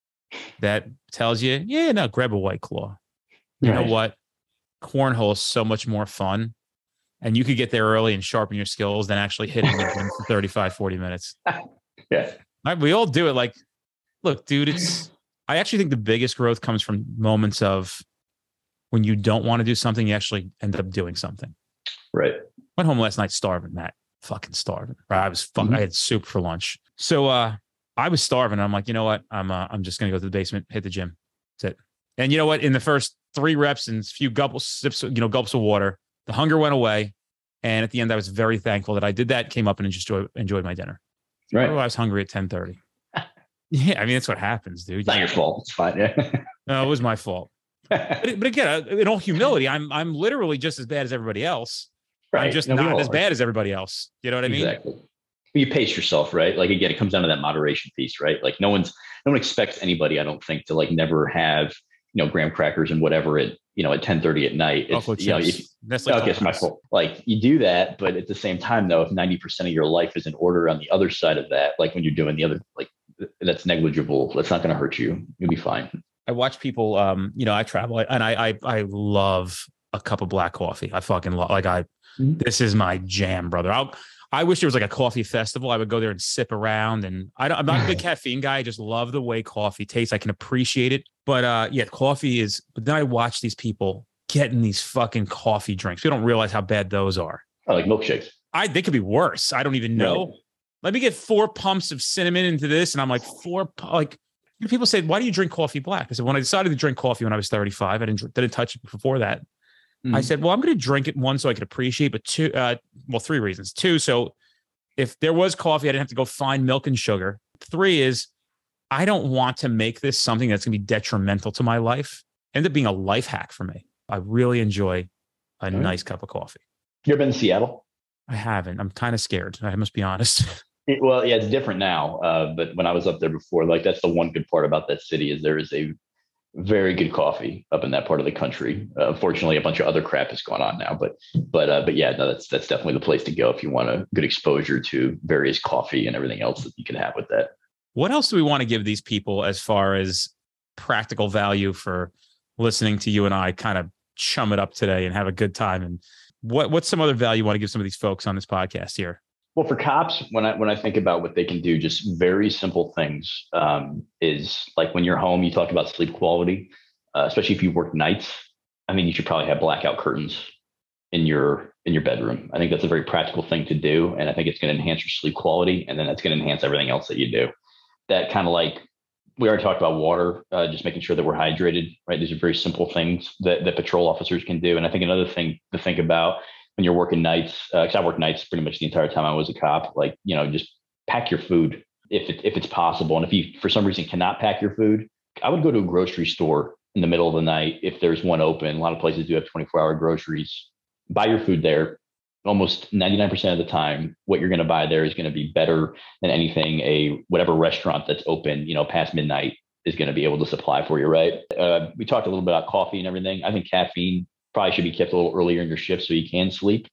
that tells you, yeah, no, grab a White Claw. You right. know what? Cornhole is so much more fun. And you could get there early and sharpen your skills than actually hitting the gym for thirty-five, forty minutes. Yeah. Right, we all do it. Like, look, dude, it's, I actually think the biggest growth comes from moments of when you don't want to do something, you actually end up doing something. Right. Went home last night starving, Matt. Fucking starving. Right. I was fucking, mm-hmm. I had soup for lunch. So uh, I was starving. I'm like, you know what? I'm uh, I'm just going to go to the basement, hit the gym. That's it. And you know what? In the first three reps and a few gulps, sips, you know, gulps of water, the hunger went away. And at the end, I was very thankful that I did that, came up and just enjoyed, enjoyed my dinner. Right. I was hungry at ten thirty. Yeah. I mean, that's what happens, dude. It's not your fault. It's fine. Yeah. No, it was my fault. But, but again, in all humility, I'm I'm literally just as bad as everybody else. Right. I'm just no, not as are. bad as everybody else. You know what I mean? Exactly. You pace yourself, right? Like, again, it comes down to that moderation piece, right? Like no one's, no one expects anybody, I don't think, to like never have, you know, graham crackers and whatever at, you know, at ten thirty at night. It's, you know, if, That's like, okay, it's my fault. Like you do that, but at the same time though, if ninety percent of your life is in order on the other side of that, like when you're doing the other, like that's negligible. That's not going to hurt you. You'll be fine. I watch people, um, you know, I travel and I, I, I love a cup of black coffee. I fucking love, like I, mm-hmm. this is my jam, brother. I'll, I wish there was like a coffee festival. I would go there and sip around, and I don't, I'm not a big caffeine guy. I just love the way coffee tastes. I can appreciate it. But uh, yeah, coffee is, but then I watch these people getting these fucking coffee drinks. We don't realize how bad those are. Oh, like milkshakes. I, they could be worse. I don't even know. Right. Let me get four pumps of cinnamon into this. And I'm like, four, like, people say, why do you drink coffee black? I said, when I decided to drink coffee when I was thirty-five, I didn't, didn't touch it before that. Mm. I said, well, I'm going to drink it, one, so I could appreciate, but two, uh, well, three reasons. Two, so if there was coffee, I didn't have to go find milk and sugar. Three is I don't want to make this something that's going to be detrimental to my life. It ended up being a life hack for me. I really enjoy a mm. nice cup of coffee. You ever been to Seattle? I haven't. I'm kind of scared. I must be honest. It, well, yeah, it's different now. Uh, but when I was up there before, like that's the one good part about that city is there is a very good coffee up in that part of the country. Uh, unfortunately, a bunch of other crap is going on now, but but uh, but yeah, no, that's that's definitely the place to go if you want a good exposure to various coffee and everything else that you can have with that. What else do we want to give these people as far as practical value for listening to you and I kind of chum it up today and have a good time? And what what's some other value you want to give some of these folks on this podcast here? Well, for cops, when I when I think about what they can do, just very simple things um, is like when you're home, you talked about sleep quality, uh, especially if you work nights. I mean, you should probably have blackout curtains in your in your bedroom. I think that's a very practical thing to do, and I think it's going to enhance your sleep quality, and then that's going to enhance everything else that you do. That kind of like we already talked about water, uh, just making sure that we're hydrated. Right, these are very simple things that that patrol officers can do, and I think another thing to think about when you're working nights, because uh, I worked nights pretty much the entire time I was a cop, like, you know, just pack your food if it, if it's possible. And if you, for some reason, cannot pack your food, I would go to a grocery store in the middle of the night if there's one open. A lot of places do have twenty-four hour groceries. Buy your food there. Almost ninety-nine percent of the time, what you're going to buy there is going to be better than anything a whatever restaurant that's open, you know, past midnight is going to be able to supply for you, right? Uh, we talked a little bit about coffee and everything. I think caffeine probably should be kept a little earlier in your shift so you can sleep.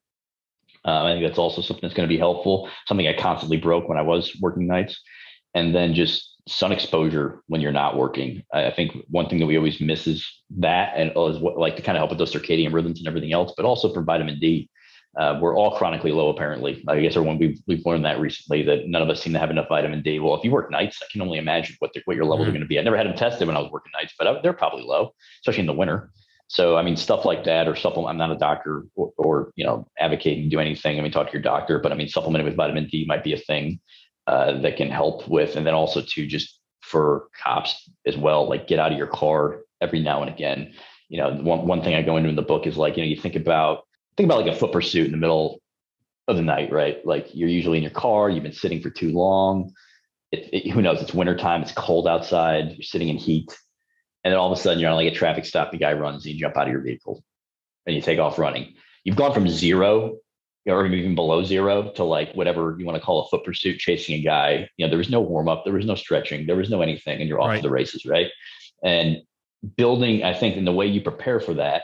Uh, I think that's also something that's going to be helpful. Something I constantly broke when I was working nights. And then just sun exposure when you're not working. I think one thing that we always miss is that, and is what, like to kind of help with those circadian rhythms and everything else, but also for vitamin D. Uh, we're all chronically low, apparently. I guess everyone we've we've learned that recently that none of us seem to have enough vitamin D. Well, if you work nights, I can only imagine what the, what your levels mm-hmm. are going to be. I never had them tested when I was working nights, but I, they're probably low, especially in the winter. So, I mean, stuff like that or supplement. I'm not a doctor or, or, you know, advocating to do anything. I mean, talk to your doctor, but I mean, supplementing with vitamin D might be a thing uh, that can help with. And then also to just for cops as well, like get out of your car every now and again. You know, one, one thing I go into in the book is like, you know, you think about, think about like a foot pursuit in the middle of the night, right? Like you're usually in your car, you've been sitting for too long. It, it, who knows? It's wintertime. It's cold outside. You're sitting in heat. And then all of a sudden you're on like a traffic stop, the guy runs, and you jump out of your vehicle and you take off running. You've gone from zero or even below zero to like whatever you want to call a foot pursuit, chasing a guy. You know, there was no warm up, there was no stretching, there was no anything, and you're off right. to the races, right? And building, I think, in the way you prepare for that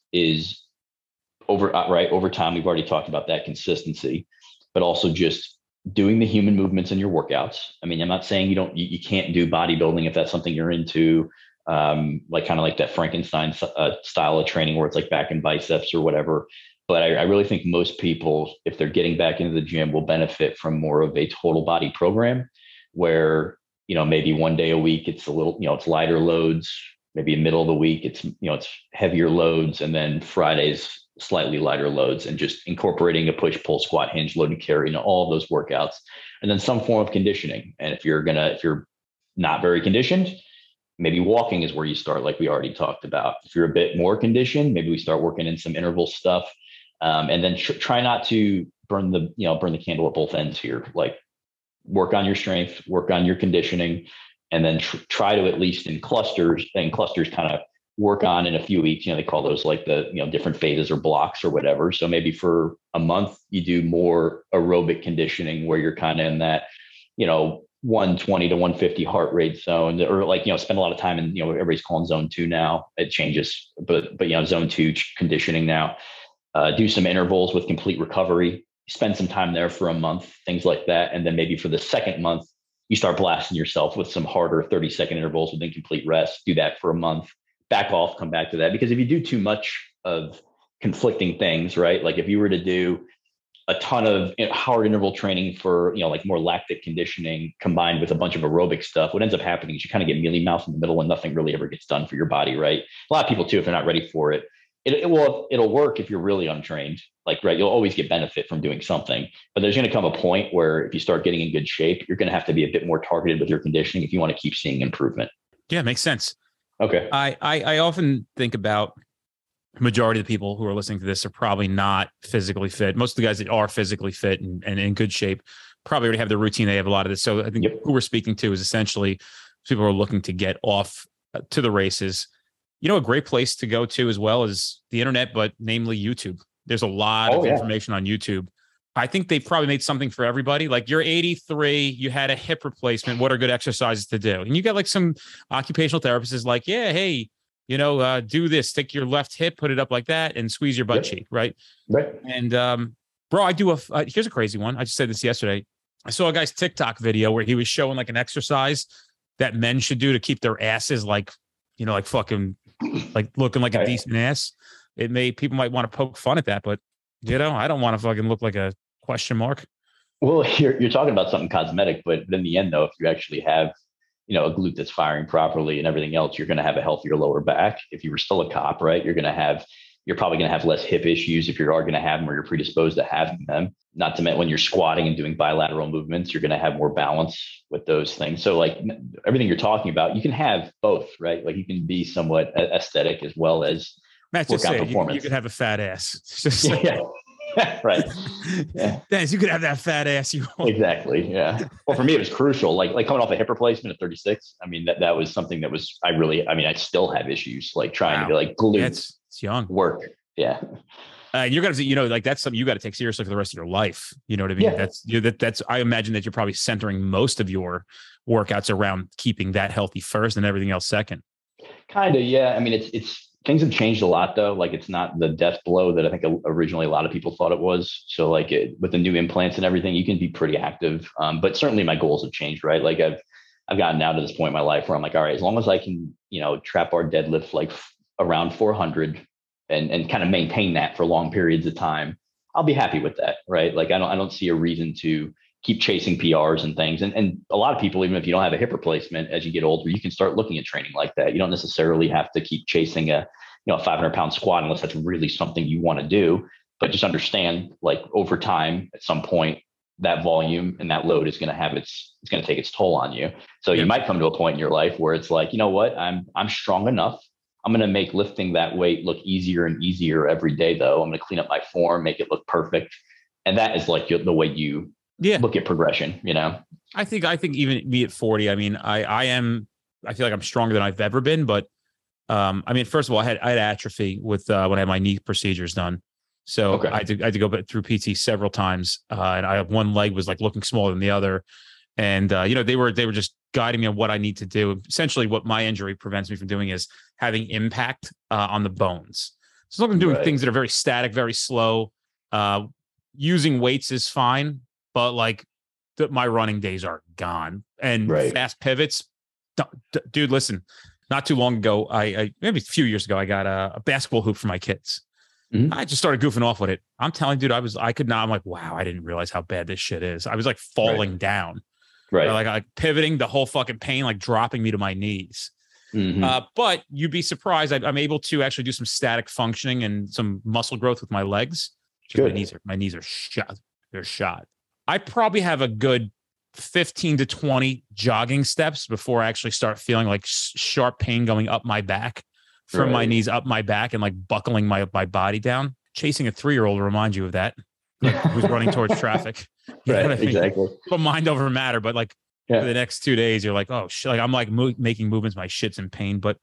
is over, right, over time. We've already talked about that consistency, but also just doing the human movements in your workouts. I mean, I'm not saying you don't, you, you can't do bodybuilding if that's something you're into. Um, like kind of like that Frankenstein uh, style of training where it's like back and biceps or whatever. But I, I really think most people, if they're getting back into the gym, will benefit from more of a total body program where, you know, maybe one day a week, it's a little, you know, it's lighter loads, maybe in the middle of the week, it's, you know, it's heavier loads. And then Fridays, slightly lighter loads, and just incorporating a push, pull, squat, hinge, load and carry, you know, all of those workouts, and then some form of conditioning. And if you're going to, if you're not very conditioned, maybe walking is where you start, like we already talked about. If you're a bit more conditioned, maybe we start working in some interval stuff, um, and then tr- try not to burn the, you know, burn the candle at both ends here. Like work on your strength, work on your conditioning, and then tr- try to at least in clusters, and clusters kind of work on in a few weeks. You know, they call those like the, you know, different phases or blocks or whatever. So maybe for a month you do more aerobic conditioning where you're kind of in that, you know, one twenty to one fifty heart rate zone, or like, you know, spend a lot of time in, you know, everybody's calling zone two now. It changes, but, but, you know, zone two conditioning now, uh, do some intervals with complete recovery, spend some time there for a month, things like that. And then maybe for the second month, you start blasting yourself with some harder thirty second intervals with incomplete rest. Do that for a month, back off, come back to that. Because if you do too much of conflicting things, right? Like if you were to do a ton of hard interval training for, you know, like more lactic conditioning combined with a bunch of aerobic stuff, what ends up happening is you kind of get mealy mouth in the middle and nothing really ever gets done for your body, right? A lot of people too, if they're not ready for it, it, it will, it'll work if you're really untrained, like, right, you'll always get benefit from doing something, but there's going to come a point where if you start getting in good shape, you're going to have to be a bit more targeted with your conditioning if you want to keep seeing improvement. Yeah, makes sense. Okay. I, I, I often think about majority of the people who are listening to this are probably not physically fit. Most of the guys that are physically fit and, and in good shape probably already have their routine. They have a lot of this. So I think yep. who we're speaking to is essentially people who are looking to get off to the races. You know, a great place to go to as well is the internet, but namely YouTube. There's a lot oh, of yeah. information on YouTube I think they probably made something for everybody. Like you're eighty-three, you had a hip replacement. What are good exercises to do? And you got like some occupational therapists is like, yeah, hey, you know, uh, do this, stick your left hip, put it up like that and squeeze your butt yep. cheek. Right. Right. And um, bro, I do a, uh, here's a crazy one. I just said this yesterday. I saw a guy's TikTok video where he was showing like an exercise that men should do to keep their asses like, you know, like fucking, like looking like a right. decent ass. It may, people might want to poke fun at that, but you know, I don't want to fucking look like a question mark. Well, you're you're talking about something cosmetic, but in the end, though, if you actually have, you know, a glute that's firing properly and everything else, you're going to have a healthier lower back. If you were still a cop, right, you're going to have, you're probably going to have less hip issues if you are going to have them or you're predisposed to having them. Not to mention when you're squatting and doing bilateral movements, you're going to have more balance with those things. So like everything you're talking about, you can have both, right? Like you can be somewhat aesthetic as well as Matt just said you, you could have a fat ass. Just yeah. Right. Yeah. Dennis, you could have that fat ass you want. Exactly. Yeah. Well, for me, it was crucial. Like, like coming off a hip replacement at thirty-six. I mean, that, that was something that was, I really, I mean, I still have issues like trying wow. to like glute it's, it's young work. Yeah. Uh, you're going to, you know, like that's something you got to take seriously for the rest of your life. You know what I mean? Yeah. That's, you know, that, that's, I imagine that you're probably centering most of your workouts around keeping that healthy first and everything else second. Kind of. Yeah. I mean, it's, it's, things have changed a lot though. Like it's not the death blow that I think originally a lot of people thought it was. So like it, with the new implants and everything, you can be pretty active. Um, but certainly my goals have changed, right? Like I've, I've gotten now to this point in my life where I'm like, all right, as long as I can, you know, trap bar deadlift like f- around four hundred and, and kind of maintain that for long periods of time, I'll be happy with that. Right. Like I don't, I don't see a reason to keep chasing P Rs and things. And, and a lot of people, even if you don't have a hip replacement, as you get older, you can start looking at training like that. You don't necessarily have to keep chasing a, you know, a five hundred pound squat unless that's really something you want to do. But just understand, like over time, at some point, that volume and that load is going to have its, it's going to take its toll on you. So yeah. you might come to a point in your life where it's like, you know what, I'm, I'm strong enough. I'm going to make lifting that weight look easier and easier every day, though. I'm going to clean up my form, make it look perfect. And that is like the way you yeah. look at progression, you know? I think, I think even me at forty, I mean, I, I am, I feel like I'm stronger than I've ever been, but um, I mean, first of all, I had, I had atrophy with, uh, when I had my knee procedures done. So okay. I, had to, I had to go through P T several times. Uh, and I have one leg was like looking smaller than the other. And, uh, you know, they were, they were just guiding me on what I need to do. Essentially what my injury prevents me from doing is having impact, uh, on the bones. So I'm doing right. things that are very static, very slow. Uh, using weights is fine, but like the, my running days are gone and right. fast pivots. D- d- dude, listen, not too long ago, I, I maybe a few years ago, I got a, a basketball hoop for my kids. Mm-hmm. I just started goofing off with it. I'm telling you, dude, I was, I could not, I'm like, wow, I didn't realize how bad this shit is. I was like falling right. down, right? Or like, like pivoting, the whole fucking pain, like dropping me to my knees. Mm-hmm. Uh, but you'd be surprised. I, I'm able to actually do some static functioning and some muscle growth with my legs. Good. My knees are, my knees are shot. They're shot. I probably have a good fifteen to twenty jogging steps before I actually start feeling like sharp pain going up my back. From right. my knees up my back and like buckling my my body down. Chasing a three-year-old will remind you of that. Like, who's running towards traffic. You right, know what I mean? Exactly. But mind over matter. But like yeah. for the next two days, you're like, oh shit. Like I'm like mo- making movements, my shit's in pain. But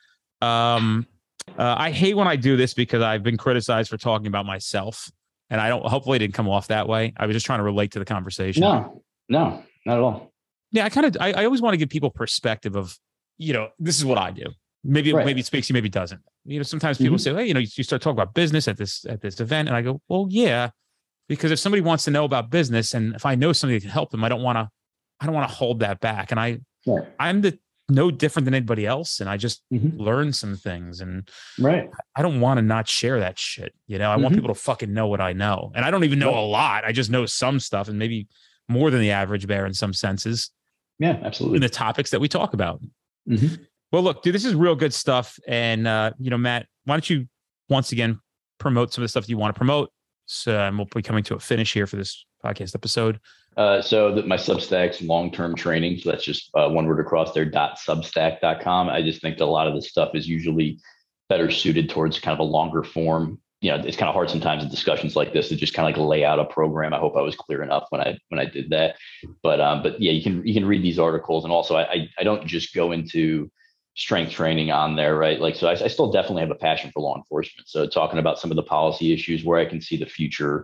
um, uh, I hate when I do this because I've been criticized for talking about myself, and I don't. Hopefully, it didn't come off that way. I was just trying to relate to the conversation. No, no, not at all. Yeah, I kind of. I, I always want to give people perspective of, you know, this is what I do. Maybe right. maybe it speaks to you, maybe it doesn't. You know, sometimes people mm-hmm. say, hey, you know, you, you start talking about business at this at this event. And I go, well, yeah, because if somebody wants to know about business and if I know somebody that can help them, I don't want to, I don't want to hold that back. And I, right. I'm the no different than anybody else. And I just mm-hmm. learn some things. And right. I don't want to not share that shit. You know, I mm-hmm. want people to fucking know what I know. And I don't even know right. a lot. I just know some stuff and maybe more than the average bear in some senses. Yeah, absolutely. In the topics that we talk about. Mm-hmm. Well, look, dude, this is real good stuff. And, uh, you know, Matt, why don't you once again promote some of the stuff that you want to promote? So um, we'll be coming to a finish here for this podcast episode. Uh, so that my Substack's long-term training. So that's just uh, one word across there, dot substack dot com. I just think that a lot of this stuff is usually better suited towards kind of a longer form. You know, it's kind of hard sometimes in discussions like this to just kind of like lay out a program. I hope I was clear enough when I when I did that. But um, but yeah, you can you can read these articles, and also I I, I don't just go into strength training on there, right? Like, so I, I still definitely have a passion for law enforcement. So talking about some of the policy issues where I can see the future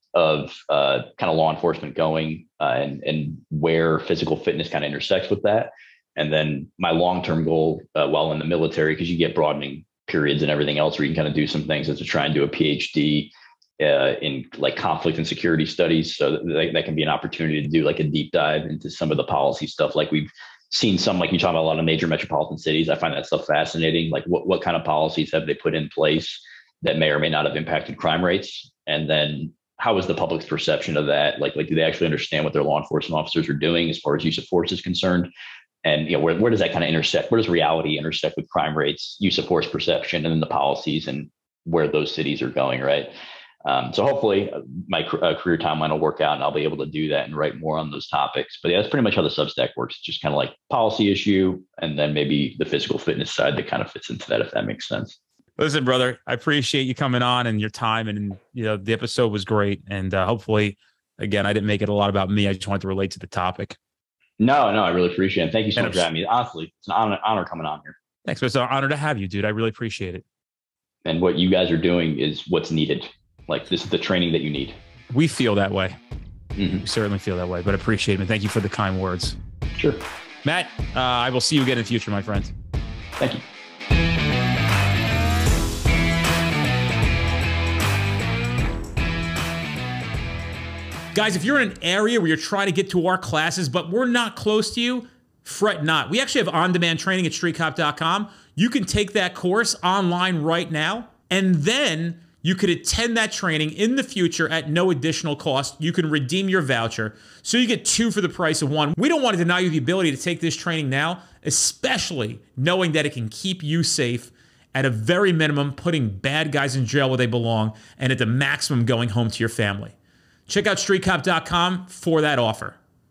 of uh, kind of law enforcement going uh, and, and where physical fitness kind of intersects with that. And then my long-term goal uh, while in the military, because you get broadening periods and everything else where you can kind of do some things, is to try and do a PhD uh, in like conflict and security studies. So that, that can be an opportunity to do like a deep dive into some of the policy stuff. Like we've seen some, like you talk about a lot of major metropolitan cities. I find that stuff fascinating. Like what, what kind of policies have they put in place that may or may not have impacted crime rates? And then how is the public's perception of that? Like, like, do they actually understand what their law enforcement officers are doing as far as use of force is concerned? And, you know, where, where does that kind of intersect? Where does reality intersect with crime rates, use of force perception, and then the policies and where those cities are going, right? Um, so hopefully my uh, career timeline will work out and I'll be able to do that and write more on those topics. But yeah, that's pretty much how the Substack works. It's just kind of like policy issue and then maybe the physical fitness side that kind of fits into that, if that makes sense. Listen, brother, I appreciate you coming on and your time. And, you know, the episode was great. And uh, hopefully, again, I didn't make it a lot about me. I just wanted to relate to the topic. No, no, I really appreciate it. Thank you so and much for having me. Honestly, it's an honor, honor coming on here. Thanks. It's an honor to have you, dude. I really appreciate it. And what you guys are doing is what's needed. Like, this is the training that you need. We feel that way. Mm-hmm. We certainly feel that way, but appreciate it. And thank you for the kind words. Sure. Matt, uh, I will see you again in the future, my friend. Thank you. Guys, if you're in an area where you're trying to get to our classes, but we're not close to you, fret not. We actually have on-demand training at street cop dot com. You can take that course online right now, and then you could attend that training in the future at no additional cost. You can redeem your voucher, so you get two for the price of one. We don't want to deny you the ability to take this training now, especially knowing that it can keep you safe at a very minimum, putting bad guys in jail where they belong, and at the maximum, going home to your family. Check out street cop dot com for that offer.